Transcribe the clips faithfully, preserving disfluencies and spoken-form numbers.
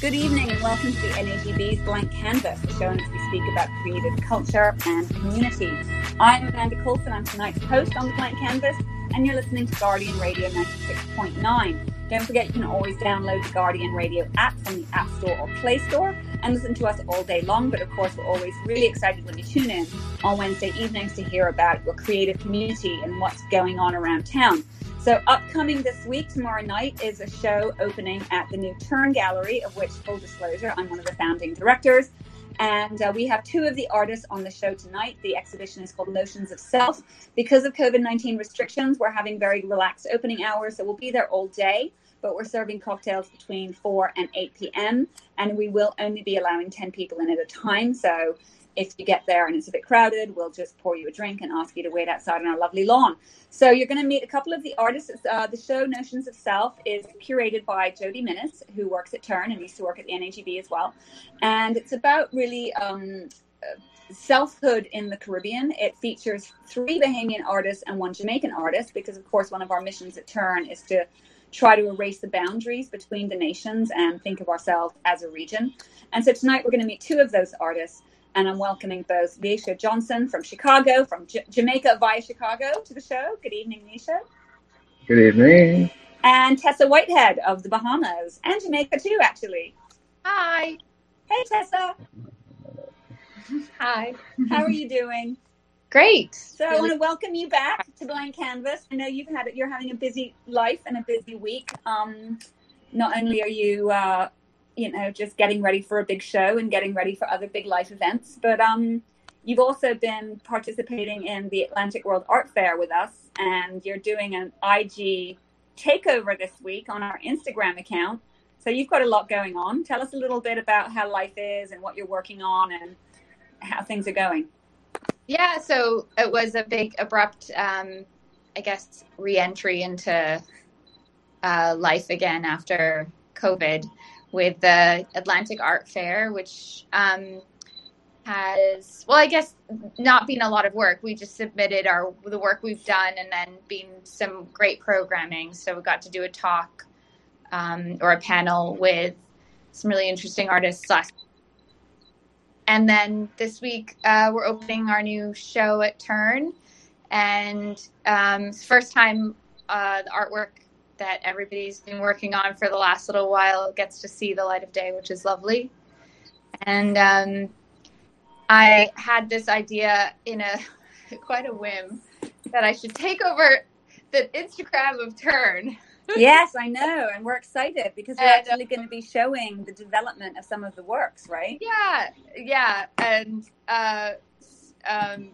Good evening and welcome to the N A G B's Blank Canvas, the show in which we speak about creative culture and community. I'm Amanda Coulson, I'm tonight's host on the Blank Canvas, and you're listening to Guardian Radio ninety-six point nine. Don't forget you can always download the Guardian Radio app from the App Store or Play Store and listen to us all day long, but of course we're always really excited when you tune in on Wednesday evenings to hear about your creative community and what's going on around town. So upcoming this week, tomorrow night, is a show opening at the new Turn Gallery, of which, full disclosure, I'm one of the founding directors. And uh, we have two of the artists on the show tonight. The exhibition is called Notions of Self. Because of COVID nineteen restrictions, we're having very relaxed opening hours, so we'll be there all day. But we're serving cocktails between four and eight p.m. And we will only be allowing ten people in at a time. So if you get there and it's a bit crowded, we'll just pour you a drink and ask you to wait outside on our lovely lawn. So you're going to meet a couple of the artists. Uh, the show Notions of Self is curated by Jody Minnis, who works at Turn and used to work at the N A G B as well. And it's about really um, selfhood in the Caribbean. It features three Bahamian artists and one Jamaican artist, because of course one of our missions at Turn is to try to erase the boundaries between the nations and think of ourselves as a region. And so tonight we're going to meet two of those artists. And I'm welcoming both Leisha Johnson from Chicago, from J- Jamaica via Chicago to the show. Good evening, Leisha. Good evening. And Tessa Whitehead of the Bahamas and Jamaica too, actually. Hi. Hey, Tessa. Hi. How are you doing? Great. So I want to welcome you back to Blank Canvas. I know you've had you're having a busy life and a busy week. Um, not only are you uh, you know, just getting ready for a big show and getting ready for other big life events. But um, you've also been participating in the Atlantic World Art Fair with us, and you're doing an I G takeover this week on our Instagram account. So you've got a lot going on. Tell us a little bit about how life is and what you're working on and how things are going. Yeah, so it was a big, abrupt, um, I guess, re-entry into uh, life again after COVID, with the Atlantic Art Fair, which um, has, well, I guess not been a lot of work. We just submitted our the work we've done, and then been some great programming. So we got to do a talk um, or a panel with some really interesting artists last. And then this week uh, we're opening our new show at Turn, and um, it's the first time uh, the artwork that everybody's been working on for the last little while gets to see the light of day, which is lovely. And um, I had this idea in a quite a whim that I should take over the Instagram of Turn. Yes, I know. And we're excited because we're and, actually going to be showing the development of some of the works, right? Yeah, yeah. And, uh, um,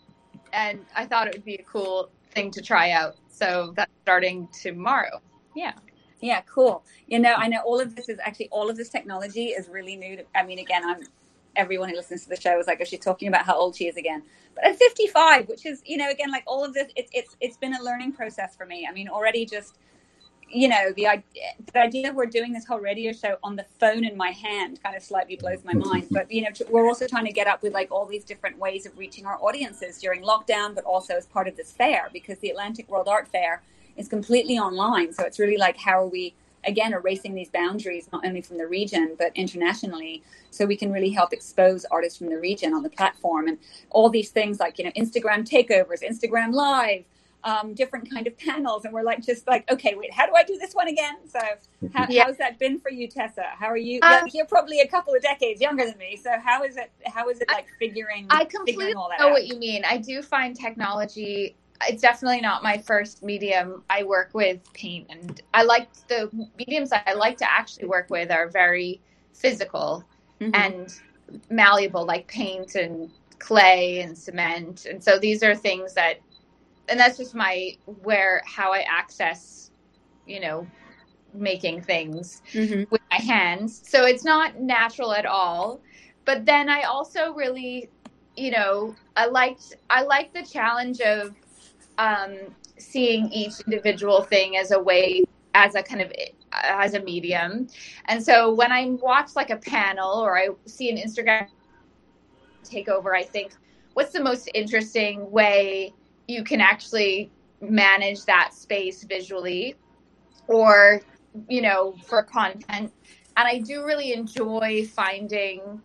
and I thought it would be a cool thing to try out. So that's starting tomorrow. Yeah. Yeah, cool. You know, I know all of this is actually, all of this technology is really new. To, I mean, again, I'm, everyone who listens to the show is like, oh, she's talking about how old she is again. But at fifty-five, which is, you know, again, like all of this, it, it's it's been a learning process for me. I mean, already just, you know, the idea, the idea we're doing this whole radio show on the phone in my hand kind of slightly blows my mind. But, you know, we're also trying to get up with like all these different ways of reaching our audiences during lockdown, but also as part of this fair, because the Atlantic World Art Fair is completely online. So it's really like, how are we, again, erasing these boundaries, not only from the region, but internationally, so we can really help expose artists from the region on the platform. And all these things like, you know, Instagram takeovers, Instagram Live, um, different kind of panels. And we're like, just like, okay, wait, how do I do this one again? So how, yeah. how's that been for you, Tessa? How are you? Um, You're probably a couple of decades younger than me. So how is it, how is it like figuring, I completely figuring all that know out? what you mean. I do find technology, it's definitely not my first medium. I work with paint, and I like the mediums I like to actually work with are very physical mm-hmm. and malleable, like paint and clay and cement. And so these are things that, and that's just my, where, how I access, you know, making things mm-hmm. with my hands. So it's not natural at all. But then I also really, you know, I liked, I like the challenge of, Um, seeing each individual thing as a way, as a kind of, as a medium. And so when I watch like a panel or I see an Instagram takeover, I think, what's the most interesting way you can actually manage that space visually, or, you know, for content And I do really enjoy finding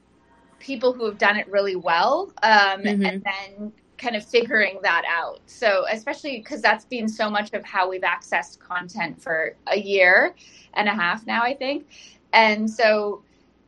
people who have done it really well, um, mm-hmm. and then kind of figuring that out. So especially because that's been so much of how we've accessed content for a year and a half now, I think. And so,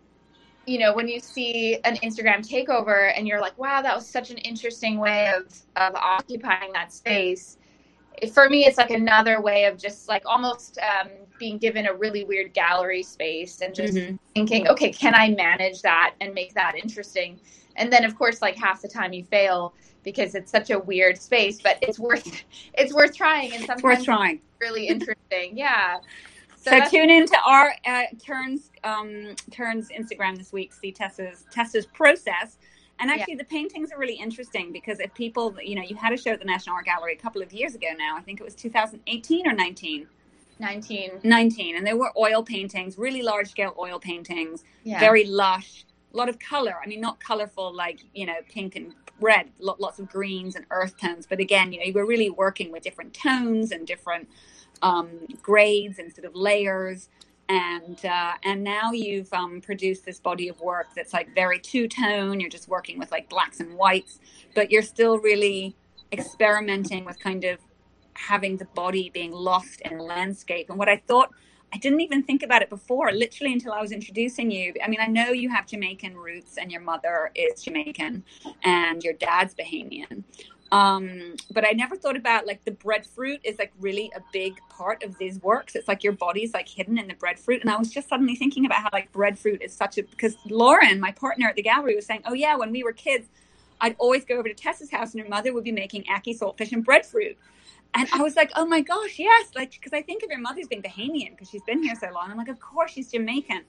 you know, when you see an Instagram takeover and you're like, wow, that was such an interesting way of, of occupying that space. For me, it's like another way of just like almost um, being given a really weird gallery space and just mm-hmm. thinking, okay, can I manage that and make that interesting? And then, of course, like half the time you fail because it's such a weird space, but it's worth it's worth trying. And sometimes it's worth trying. It's really interesting. Yeah. So, so tune into our uh, Turns um, Turns Instagram this week. See Tessa's Tessa's process. And actually, yeah. the paintings are really interesting because if people, you know, you had a show at the National Art Gallery a couple of years ago now. I think it was two thousand eighteen or nineteen. nineteen. nineteen. And they were oil paintings, really large scale oil paintings, yeah. very lush, a lot of color. I mean, not colorful like, you know, pink and red, lots of greens and earth tones. But again, you know, you were really working with different tones and different um, grades and sort of layers. And uh, and now you've um, produced this body of work that's like very two-tone. You're just working with like blacks and whites, but you're still really experimenting with kind of having the body being lost in landscape. And what I thought, I didn't even think about it before, literally until I was introducing you. I mean, I know you have Jamaican roots and your mother is Jamaican and your dad's Bahamian. Um, but I never thought about like the breadfruit is like really a big part of these works. It's like your body's like hidden in the breadfruit. And I was just suddenly thinking about how like breadfruit is such a, because Lauren, my partner at the gallery, was saying, oh yeah, when we were kids, I'd always go over to Tessa's house and her mother would be making ackee saltfish and breadfruit. And I was like, oh my gosh, yes. Like, because I think of your mother's being Bahamian because she's been here so long. I'm like, of course she's Jamaican.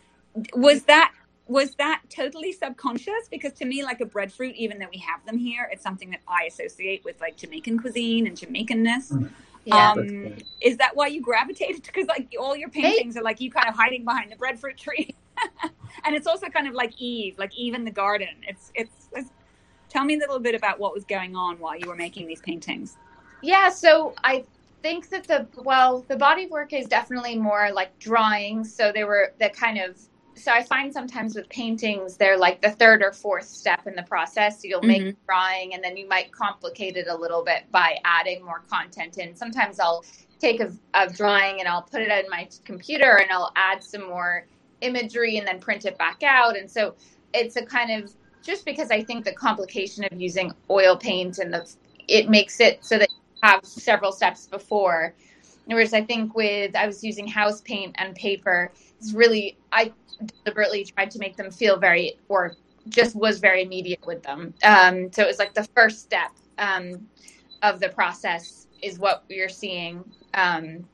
Was that, Was that totally subconscious? Because to me, like a breadfruit, even though we have them here, it's something that I associate with like Jamaican cuisine and Jamaicanness. Yeah. Um, is that why you gravitated? Because like all your paintings are like you kind of hiding behind the breadfruit tree. And it's also kind of like Eve, like Eve in the garden. It's, it's, it's, tell me a little bit about what was going on while you were making these paintings. Yeah. So I think that the, well, the body work is definitely more like drawings. So they were the kind of, So I find sometimes with paintings, they're like the third or fourth step in the process. So you'll make mm-hmm. a drawing and then you might complicate it a little bit by adding more content in. Sometimes I'll take a, a drawing and I'll put it in my computer and I'll add some more imagery and then print it back out. And so it's a kind of, just because I think the complication of using oil paint and the, it makes it so that you have several steps before. Whereas I think with, I was using house paint and paper, it's really, I deliberately tried to make them feel very, or just was very immediate with them. Um, so it was like the first step um, of the process is what you're seeing. Um,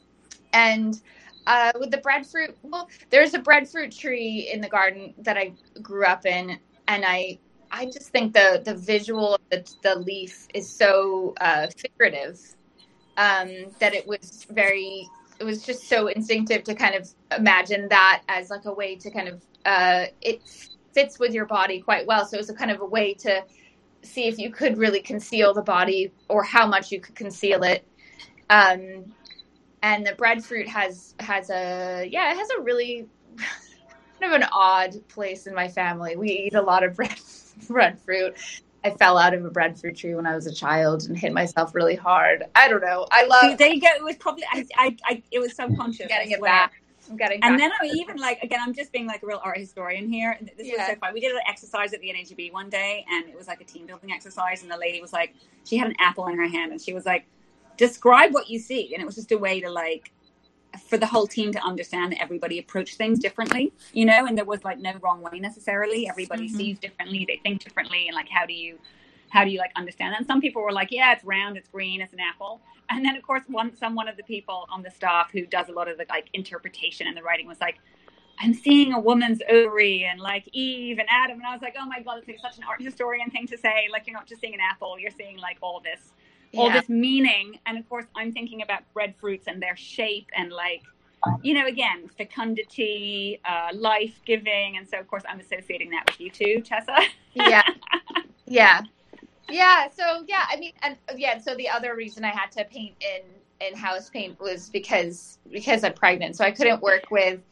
and uh, with the breadfruit, well, there's a breadfruit tree in the garden that I grew up in. And I, I just think the, the visual of the, the leaf is so uh, figurative um, that it was very, it was just so instinctive to kind of imagine that as like a way to kind of, uh, it fits with your body quite well. So it was a kind of a way to see if you could really conceal the body or how much you could conceal it. Um, and the breadfruit has, has a, yeah, it has a really kind of an odd place in my family. We eat a lot of bread, breadfruit. I fell out of a breadfruit tree when I was a child and hit myself really hard. I don't know. I love. See, there you go. It was probably. I. I. I it was subconscious. Getting it back. I'm getting. And back. then I even like again. I'm just being like a real art historian here. This yeah. was so fun. We did an exercise at the N A G B one day, and it was like a team building exercise. And the lady was like, she had an apple in her hand, and she was like, "Describe what you see." And it was just a way to like, for the whole team to understand that everybody approached things differently, you know, and there was like no wrong way necessarily. Everybody mm-hmm. sees differently, they think differently, and like how do you how do you like understand that? And some people were like, yeah, it's round, it's green, it's an apple. And then of course one some one of the people on the staff who does a lot of the like interpretation and the writing was like, I'm seeing a woman's ovary and like Eve and Adam, and I was like, oh my god, it's like such an art historian thing to say. Like you're not just seeing an apple, you're seeing like all this all yeah. this meaning. And of course I'm thinking about breadfruits and their shape and like, you know, again, fecundity, uh, life-giving. And so of course I'm associating that with you too, Tessa. Yeah. Yeah. Yeah. So yeah, I mean, and yeah, so the other reason I had to paint in, in house paint was because, because I'm pregnant. So I couldn't work with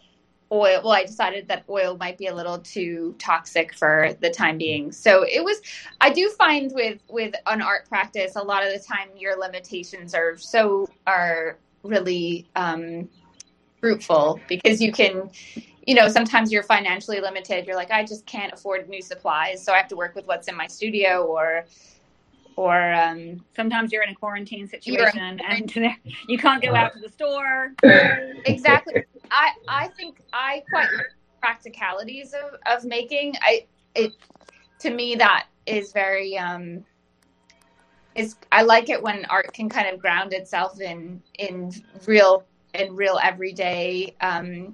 oil. Well, I decided that oil might be a little too toxic for the time being. So it was, I do find with, with an art practice, a lot of the time your limitations are so, are really um, fruitful, because you can, you know, sometimes you're financially limited. You're like, I just can't afford new supplies, so I have to work with what's in my studio, or, or um, sometimes you're in a quarantine situation in, and you can't go out to the store. Exactly. I, I think I quite like practicalities of, of making. I, it, to me, that is very, um, is, I like it when art can kind of ground itself in, in real, in real everyday, um,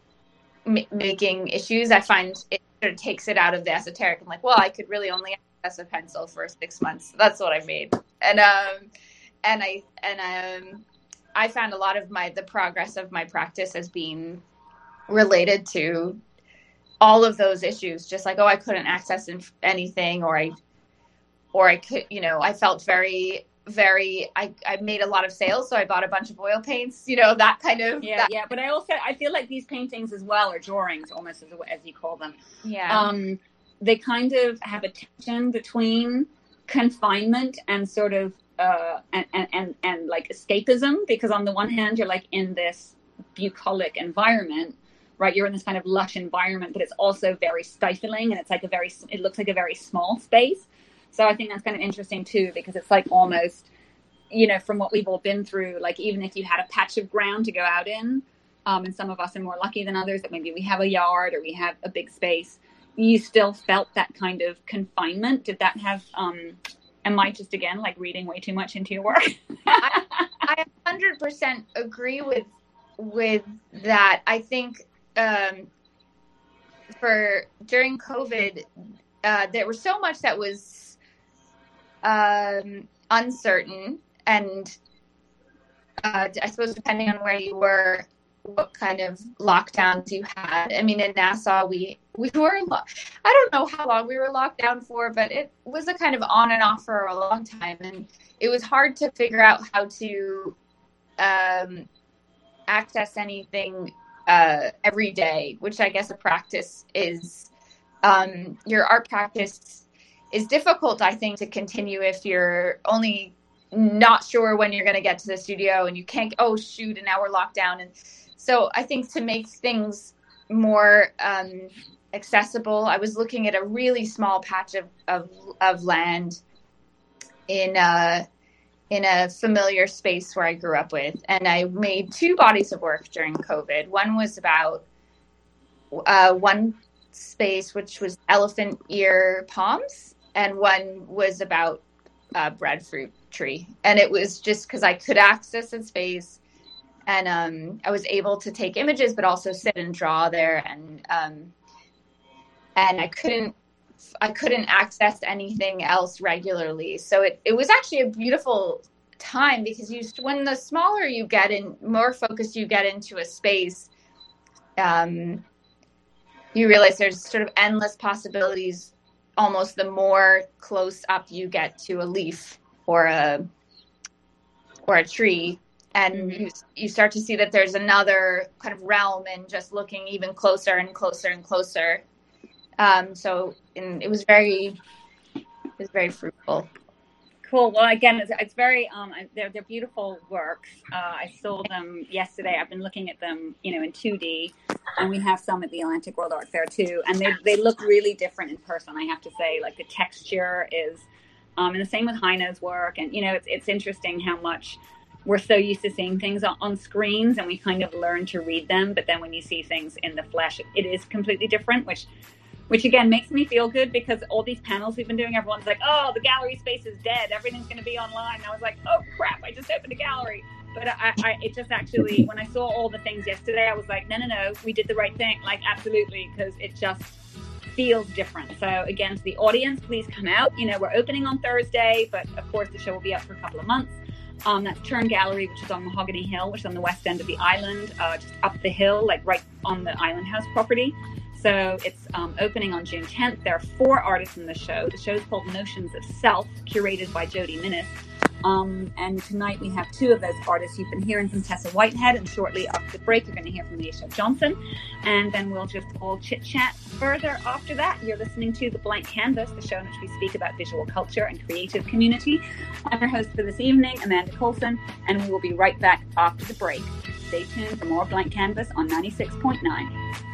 m- making issues. I find it sort of takes it out of the esoteric. I'm like, well, I could really only access a pencil for six months. That's what I made. And, um, and I, and, um, I found a lot of my, the progress of my practice as being related to all of those issues. Just like, oh, I couldn't access anything, or I, or I could, you know, I felt very, very, I, I made a lot of sales. So I bought a bunch of oil paints, you know, that kind of. Yeah. That. Yeah. But I also, I feel like these paintings as well, or drawings almost as, as you call them. Yeah. Um, they kind of have a tension between confinement and sort of, uh, and, and, and, and like escapism, because on the one hand, you're like in this bucolic environment, right? You're in this kind of lush environment, but it's also very stifling, and it's like a very, it looks like a very small space. So I think that's kind of interesting too, because it's like almost, you know, from what we've all been through, like even if you had a patch of ground to go out in, um, and some of us are more lucky than others that maybe we have a yard or we have a big space, you still felt that kind of confinement. Did that have, um, am I just, again, like reading way too much into your work? I, I one hundred percent agree with with that. I think um, for during COVID, uh, there was so much that was um, uncertain, and uh, I suppose depending on where you were, what kind of lockdowns you had. I mean, in Nassau, we we were, lo- I don't know how long we were locked down for, but it was a kind of on and off for a long time. And it was hard to figure out how to um, access anything uh, every day, which I guess a practice is, um, your art practice is difficult, I think, to continue if you're only not sure when you're going to get to the studio and you can't, oh, shoot, and now we're locked down. And so I think to make things more um, accessible, I was looking at a really small patch of, of, of land in a, in a familiar space where I grew up with. And I made two bodies of work during COVID. One was about uh, one space, which was elephant ear palms, and one was about uh, breadfruit tree. And it was just because I could access a space, and um, I was able to take images, but also sit and draw there. And um, and I couldn't I couldn't access anything else regularly. So it, it was actually a beautiful time, because you when the smaller you get and more focused you get into a space, um, you realize there's sort of endless possibilities. Almost the more close up you get to a leaf or a or a tree, and mm-hmm. you you start to see that there's another kind of realm, and just looking even closer and closer and closer. Um, so and it was very, it was very fruitful. Cool. Well, again, it's, it's very, um, they're, they're beautiful works. Uh, I saw them yesterday. I've been looking at them, you know, in two D, and we have some at the Atlantic World Art Fair too. And they, they look really different in person, I have to say. Like the texture is, um, and the same with Heine's work. And, you know, it's, it's interesting how much we're so used to seeing things on, on screens, and we kind of learn to read them. But then when you see things in the flesh, it, it is completely different, which Which again makes me feel good, because all these panels we've been doing, everyone's like, oh, the gallery space is dead. Everything's going to be online. And I was like, oh, crap, I just opened a gallery. But I, I, it just actually, when I saw all the things yesterday, I was like, no, no, no, we did the right thing. Like, absolutely, because it just feels different. So again, to the audience, please come out. You know, we're opening on Thursday, but of course the show will be up for a couple of months. Um, that's Turn Gallery, which is on Mahogany Hill, which is on the west end of the island, uh, just up the hill, like right on the Island House property. So it's um, opening on June tenth. There are four artists in the show. The show is called Notions of Self, curated by Jody Minnis. Um, and tonight we have two of those artists. You've been hearing from Tessa Whitehead, and shortly after the break, you're going to hear from Leisha Johnson. And then we'll just all chit-chat further after that. You're listening to The Blank Canvas, the show in which we speak about visual culture and creative community. I'm your host for this evening, Amanda Coulson, and we will be right back after the break. Stay tuned for more Blank Canvas on ninety-six point nine.